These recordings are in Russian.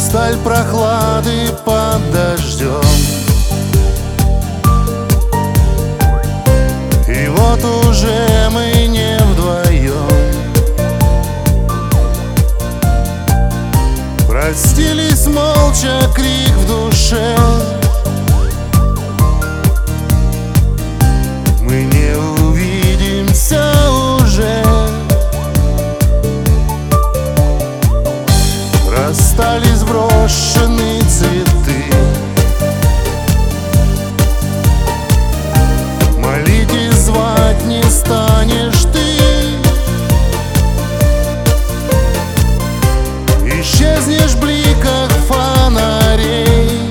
сталь прохлады под дождем. И вот уже мы не вдвоем. Простились молча, крик в душе. Мы не увидимся уже. Расстались брошенные цветы. Молить и звать не станешь ты. Исчезнешь в бликах фонарей.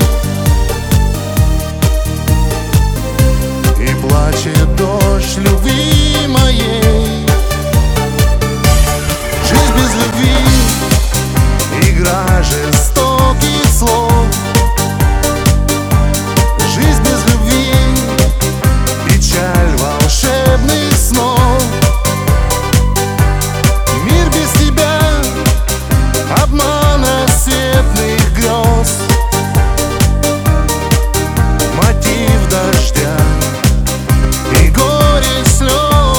И плачет дождь любви моей. Жизнь без любви — игра жестоких слов. Жизнь без любви — печаль волшебных снов. Мир без тебя — обман рассветных грез. Мотив дождя и горе слез.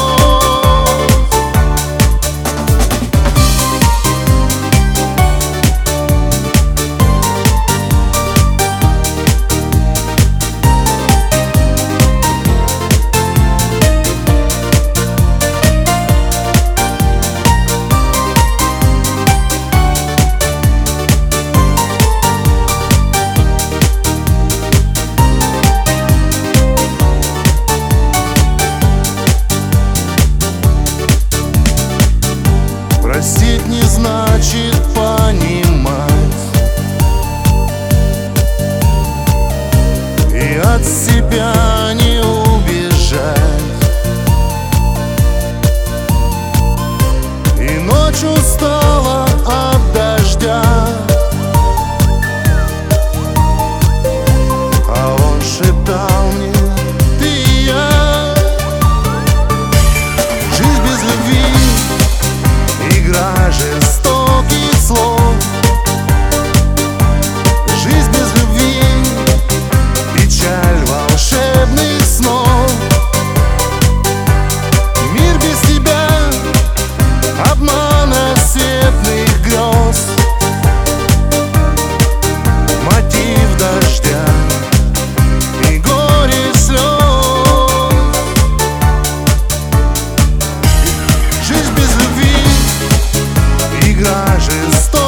Простить не значит понимать, и от себя не убежать. И ночь устала от дождя, а он шептал мне: ты и я. Жизнь без любви — игра жестоких слов. Жизнь без любви — печаль волшебных снов. Мир без тебя — обман рассветных грез. Мотив дождя и горе слез. Жизнь без любви — игра жестоких